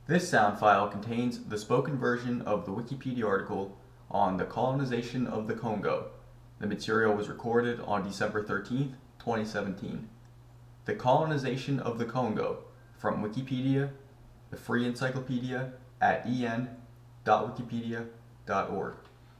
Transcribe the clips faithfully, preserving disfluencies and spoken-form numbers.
This sound file contains the spoken version of the Wikipedia article on the colonization of the Congo. The material was recorded on December thirteenth, twenty seventeen. The colonization of the Congo, from Wikipedia, the free encyclopedia at e n dot wikipedia dot org.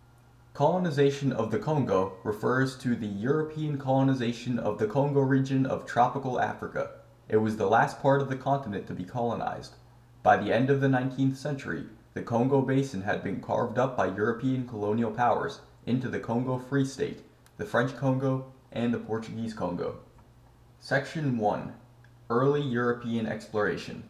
Colonization of the Congo refers to the European colonization of the Congo region of tropical Africa. It was the last part of the continent to be colonized. By the end of the nineteenth century, the Congo Basin had been carved up by European colonial powers into the Congo Free State, the French Congo, and the Portuguese Congo. Section one. Early European Exploration.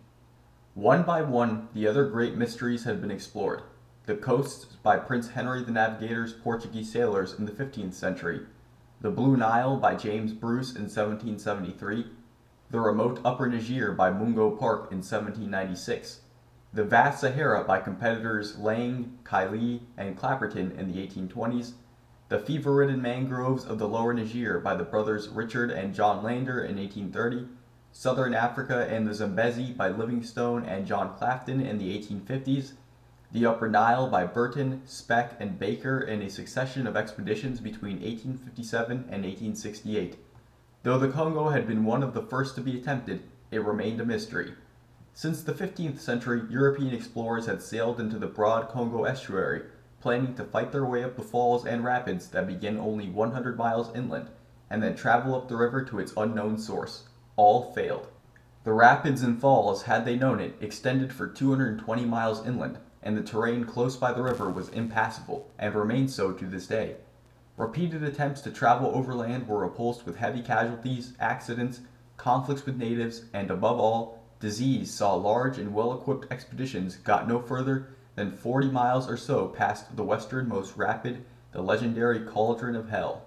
One by one, the other great mysteries had been explored. The coasts by Prince Henry the Navigator's Portuguese sailors in the fifteenth century, the Blue Nile by James Bruce in seventeen seventy-three, the remote Upper Niger by Mungo Park in seventeen ninety-six, the vast Sahara by competitors Lang, Kiley, and Clapperton in the eighteen twenties, the fever-ridden mangroves of the Lower Niger by the brothers Richard and John Lander in eighteen thirty, Southern Africa and the Zambezi by Livingstone and John Clafton in the eighteen fifties, the Upper Nile by Burton, Speck, and Baker in a succession of expeditions between eighteen fifty-seven and eighteen sixty-eight. Though the Congo had been one of the first to be attempted, it remained a mystery. Since the fifteenth century, European explorers had sailed into the broad Congo estuary, planning to fight their way up the falls and rapids that begin only one hundred miles inland, and then travel up the river to its unknown source. All failed. The rapids and falls, had they known it, extended for two hundred twenty miles inland, and the terrain close by the river was impassable, and remains so to this day. Repeated attempts to travel overland were repulsed with heavy casualties, accidents, conflicts with natives, and above all, disease saw large and well-equipped expeditions got no further than forty miles or so past the westernmost rapid, the legendary Cauldron of Hell.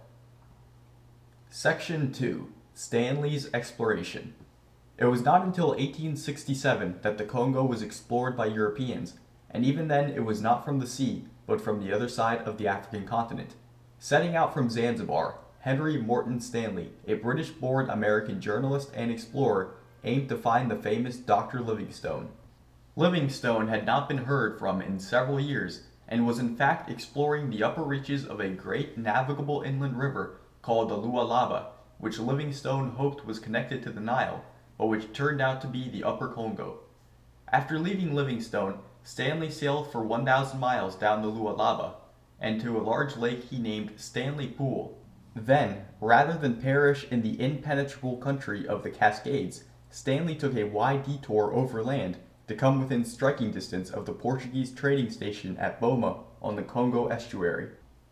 Section two. Stanley's Exploration. It was not until eighteen sixty-seven that the Congo was explored by Europeans, and even then it was not from the sea, but from the other side of the African continent. Setting out from Zanzibar, Henry Morton Stanley, a British-born American journalist and explorer, aimed to find the famous Doctor Livingstone. Livingstone had not been heard from in several years, and was in fact exploring the upper reaches of a great navigable inland river called the Lualaba, which Livingstone hoped was connected to the Nile, but which turned out to be the Upper Congo. After leaving Livingstone, Stanley sailed for one thousand miles down the Lualaba, and to a large lake he named Stanley Pool. Then, rather than perish in the impenetrable country of the Cascades, Stanley took a wide detour overland to come within striking distance of the Portuguese trading station at Boma on the Congo estuary.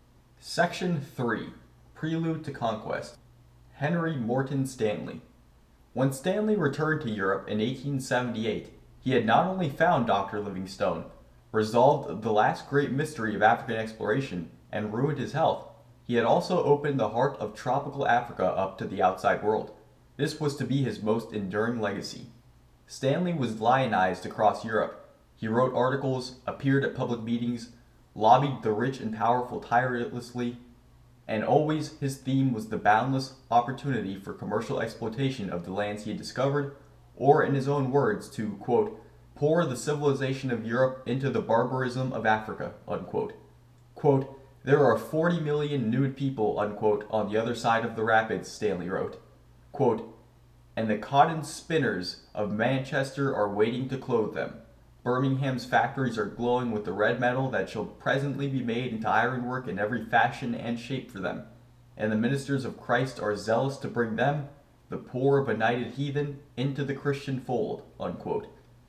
Section three. Prelude to Conquest. Henry Morton Stanley. When Stanley returned to Europe in eighteen seventy-eight, he had not only found Doctor Livingstone, resolved the last great mystery of African exploration, and ruined his health, he had also opened the heart of tropical Africa up to the outside world. This was to be his most enduring legacy. Stanley was lionized across Europe. He wrote articles, appeared at public meetings, lobbied the rich and powerful tirelessly, and always his theme was the boundless opportunity for commercial exploitation of the lands he had discovered, or in his own words, to, quote, pour the civilization of Europe into the barbarism of Africa, unquote. Quote, there are forty million nude people, unquote, on the other side of the rapids, Stanley wrote. Quote, and the cotton spinners of Manchester are waiting to clothe them. Birmingham's factories are glowing with the red metal that shall presently be made into ironwork in every fashion and shape for them, and the ministers of Christ are zealous to bring them, the poor benighted heathen, into the Christian fold, unquote.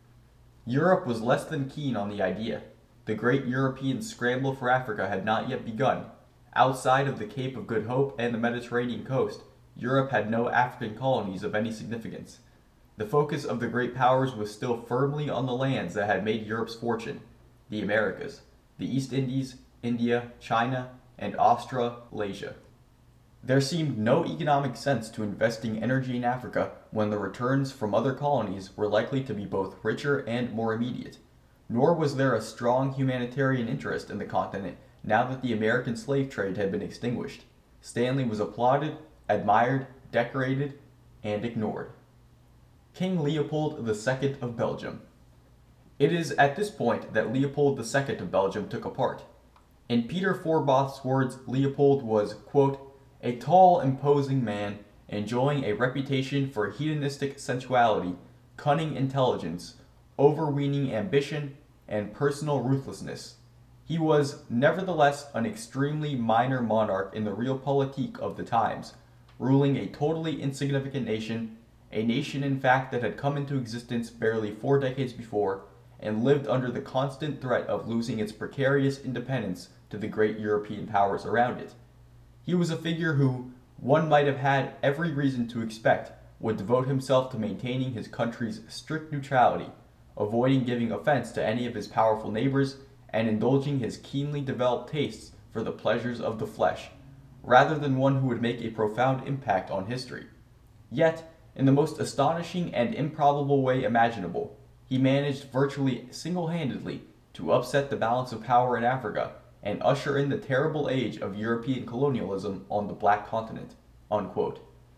Europe was less than keen on the idea. The great European scramble for Africa had not yet begun. Outside of the Cape of Good Hope and the Mediterranean coast, Europe had no African colonies of any significance. The focus of the great powers was still firmly on the lands that had made Europe's fortune, the Americas, the East Indies, India, China, and Australasia. There seemed no economic sense to investing energy in Africa when the returns from other colonies were likely to be both richer and more immediate. Nor was there a strong humanitarian interest in the continent now that the American slave trade had been extinguished. Stanley was applauded, admired, decorated, and ignored. King Leopold the Second of Belgium. It is at this point that Leopold the Second of Belgium took a part. In Peter Forbath's words, Leopold was, quote, a tall, imposing man, enjoying a reputation for hedonistic sensuality, cunning intelligence, overweening ambition, and personal ruthlessness. He was, nevertheless, an extremely minor monarch in the realpolitik of the times, ruling a totally insignificant nation, a nation in fact that had come into existence barely four decades before, and lived under the constant threat of losing its precarious independence to the great European powers around it. He was a figure who, one might have had every reason to expect, would devote himself to maintaining his country's strict neutrality, avoiding giving offense to any of his powerful neighbors, and indulging his keenly developed tastes for the pleasures of the flesh, rather than one who would make a profound impact on history. Yet, in the most astonishing and improbable way imaginable, he managed virtually single-handedly to upset the balance of power in Africa and usher in the terrible age of European colonialism on the Black Continent." Unquote.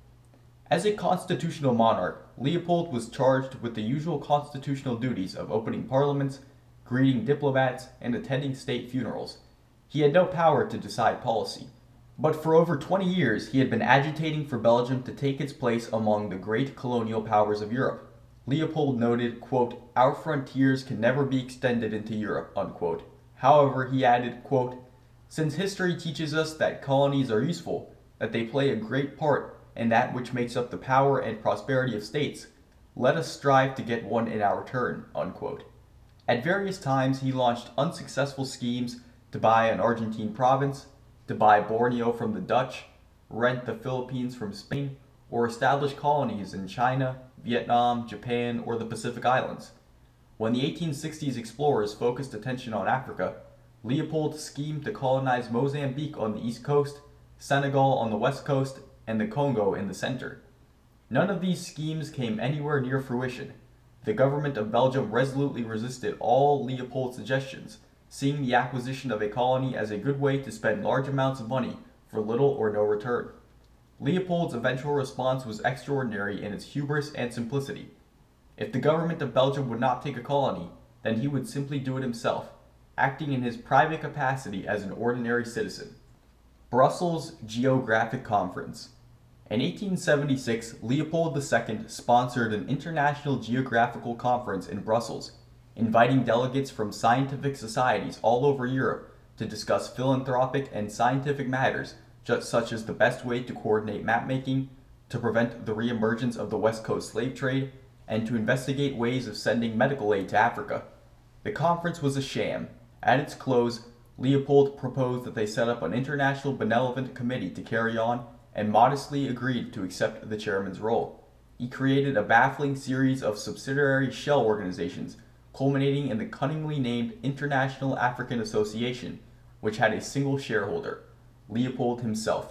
As a constitutional monarch, Leopold was charged with the usual constitutional duties of opening parliaments, greeting diplomats, and attending state funerals. He had no power to decide policy. But for over twenty years, he had been agitating for Belgium to take its place among the great colonial powers of Europe. Leopold noted, quote, "Our frontiers can never be extended into Europe," unquote. However, he added, quote, "Since history teaches us that colonies are useful, that they play a great part in that which makes up the power and prosperity of states, let us strive to get one in our turn," unquote. At various times, he launched unsuccessful schemes to buy an Argentine province, to buy Borneo from the Dutch, rent the Philippines from Spain, or establish colonies in China, Vietnam, Japan, or the Pacific Islands. When the eighteen sixties explorers focused attention on Africa, Leopold schemed to colonize Mozambique on the east coast, Senegal on the west coast, and the Congo in the center. None of these schemes came anywhere near fruition. The government of Belgium resolutely resisted all Leopold's suggestions, seeing the acquisition of a colony as a good way to spend large amounts of money for little or no return. Leopold's eventual response was extraordinary in its hubris and simplicity. If the government of Belgium would not take a colony, then he would simply do it himself, acting in his private capacity as an ordinary citizen. Brussels Geographic Conference. In eighteen seventy-six, Leopold the Second sponsored an international geographical conference in Brussels, inviting delegates from scientific societies all over Europe to discuss philanthropic and scientific matters, just such as the best way to coordinate mapmaking, to prevent the reemergence of the West Coast slave trade, and to investigate ways of sending medical aid to Africa. The conference was a sham. At its close, Leopold proposed that they set up an international benevolent committee to carry on, and modestly agreed to accept the chairman's role. He created a baffling series of subsidiary shell organizations, culminating in the cunningly named International African Association, which had a single shareholder, Leopold himself.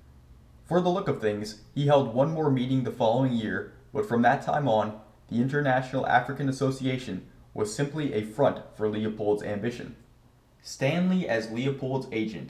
For the look of things, he held one more meeting the following year, but from that time on, the International African Association was simply a front for Leopold's ambition. Stanley as Leopold's agent.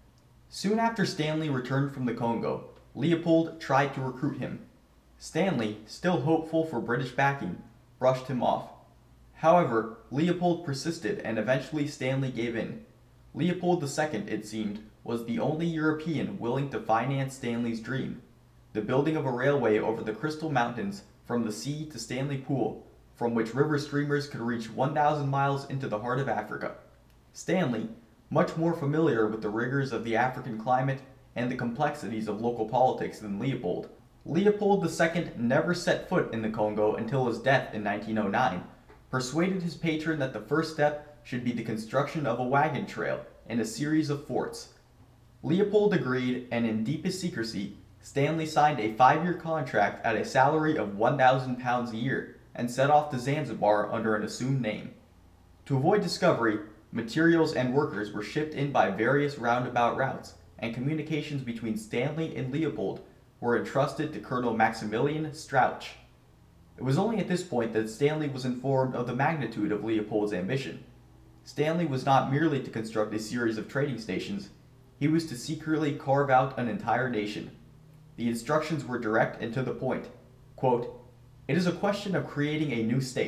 Soon after Stanley returned from the Congo, Leopold tried to recruit him. Stanley, still hopeful for British backing, brushed him off. However, Leopold persisted and eventually Stanley gave in. Leopold the Second, it seemed, was the only European willing to finance Stanley's dream, the building of a railway over the Crystal Mountains from the sea to Stanley Pool, from which river steamers could reach one thousand miles into the heart of Africa. Stanley, much more familiar with the rigors of the African climate and the complexities of local politics than Leopold. Leopold the Second never set foot in the Congo until his death in nineteen oh nine, persuaded his patron that the first step should be the construction of a wagon trail and a series of forts. Leopold agreed, and in deepest secrecy, Stanley signed a five-year contract at a salary of one thousand pounds a year and set off to Zanzibar under an assumed name. To avoid discovery, materials and workers were shipped in by various roundabout routes, and communications between Stanley and Leopold were entrusted to Colonel Maximilian Strauch. It was only at this point that Stanley was informed of the magnitude of Leopold's ambition. Stanley was not merely to construct a series of trading stations, he was to secretly carve out an entire nation. The instructions were direct and to the point. Quote, "It is a question of creating a new state.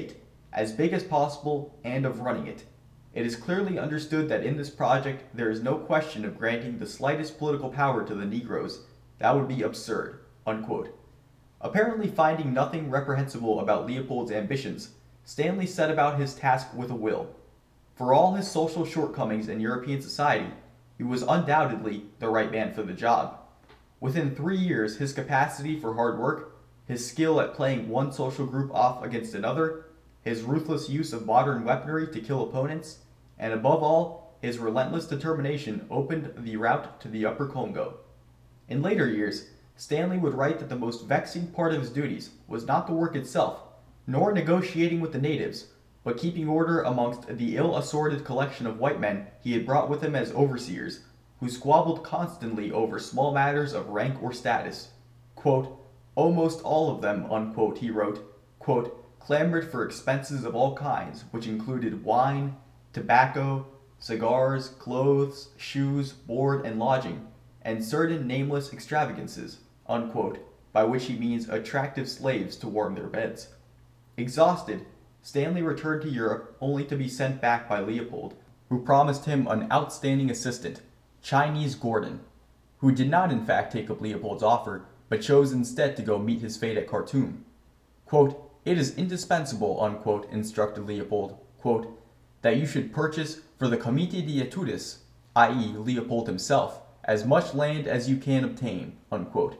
as big as possible, and of running it. It is clearly understood that in this project there is no question of granting the slightest political power to the Negroes. That would be absurd." Unquote. Apparently finding nothing reprehensible about Leopold's ambitions, Stanley set about his task with a will. For all his social shortcomings in European society, he was undoubtedly the right man for the job. Within three years, his capacity for hard work, his skill at playing one social group off against another, his ruthless use of modern weaponry to kill opponents, and above all, his relentless determination opened the route to the Upper Congo. In later years, Stanley would write that the most vexing part of his duties was not the work itself, nor negotiating with the natives, but keeping order amongst the ill-assorted collection of white men he had brought with him as overseers, who squabbled constantly over small matters of rank or status. Quote, "Almost all of them," unquote, he wrote, quote, "clamored for expenses of all kinds, which included wine, tobacco, cigars, clothes, shoes, board, and lodging, and certain nameless extravagances," unquote, by which he means attractive slaves to warm their beds. Exhausted, Stanley returned to Europe only to be sent back by Leopold, who promised him an outstanding assistant, Chinese Gordon, who did not in fact take up Leopold's offer, but chose instead to go meet his fate at Khartoum. Quote, "It is indispensable," unquote, instructed Leopold, quote, "that you should purchase for the Comité d'Etudes, that is. Leopold himself, as much land as you can obtain," unquote.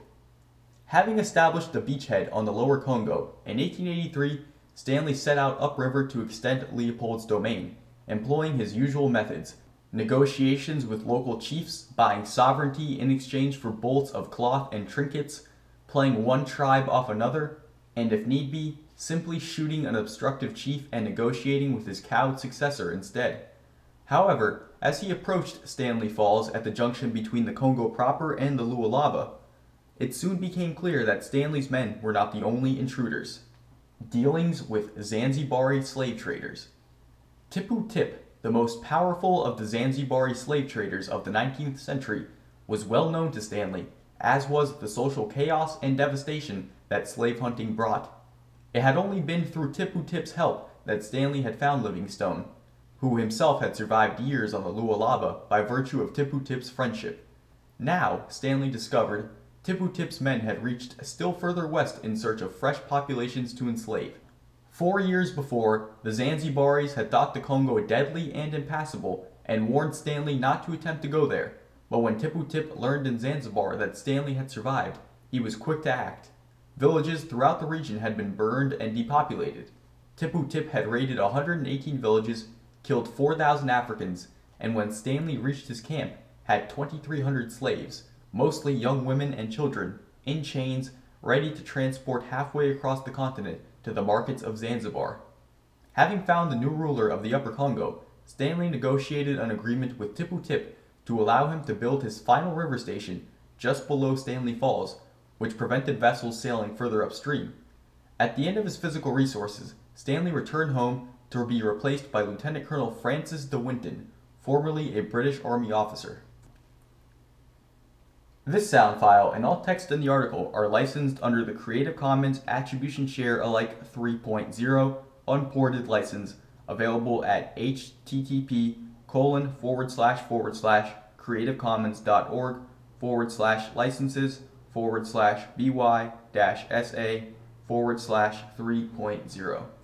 Having established a beachhead on the lower Congo, in eighteen eighty-three, Stanley set out upriver to extend Leopold's domain, employing his usual methods, negotiations with local chiefs, buying sovereignty in exchange for bolts of cloth and trinkets, playing one tribe off another, and if need be, simply shooting an obstructive chief and negotiating with his cowed successor instead. However, as he approached Stanley Falls at the junction between the Congo proper and the Lualaba, it soon became clear that Stanley's men were not the only intruders. Dealings with Zanzibari slave traders. Tipu Tip, the most powerful of the Zanzibari slave traders of the nineteenth century, was well known to Stanley, as was the social chaos and devastation that slave hunting brought. It had only been through Tipu Tip's help that Stanley had found Livingstone, who himself had survived years on the Lualaba by virtue of Tipu Tip's friendship. Now, Stanley discovered, Tipu Tip's men had reached still further west in search of fresh populations to enslave. Four years before, the Zanzibaris had thought the Congo deadly and impassable, and warned Stanley not to attempt to go there, but when Tipu Tip learned in Zanzibar that Stanley had survived, he was quick to act. Villages throughout the region had been burned and depopulated. Tipu Tip had raided one hundred eighteen villages, killed four thousand Africans, and when Stanley reached his camp, had twenty-three hundred slaves, mostly young women and children, in chains, ready to transport halfway across the continent to the markets of Zanzibar. Having found the new ruler of the Upper Congo, Stanley negotiated an agreement with Tipu Tip to allow him to build his final river station just below Stanley Falls, which prevented vessels sailing further upstream. At the end of his physical resources, Stanley returned home to be replaced by Lieutenant Colonel Francis de Winton, formerly a British Army officer. This sound file and all text in the article are licensed under the Creative Commons Attribution Share Alike three point oh unported license, available at http colon forward slash forward slash creativecommons.org forward slash licenses forward slash by dash sa forward slash 3.0.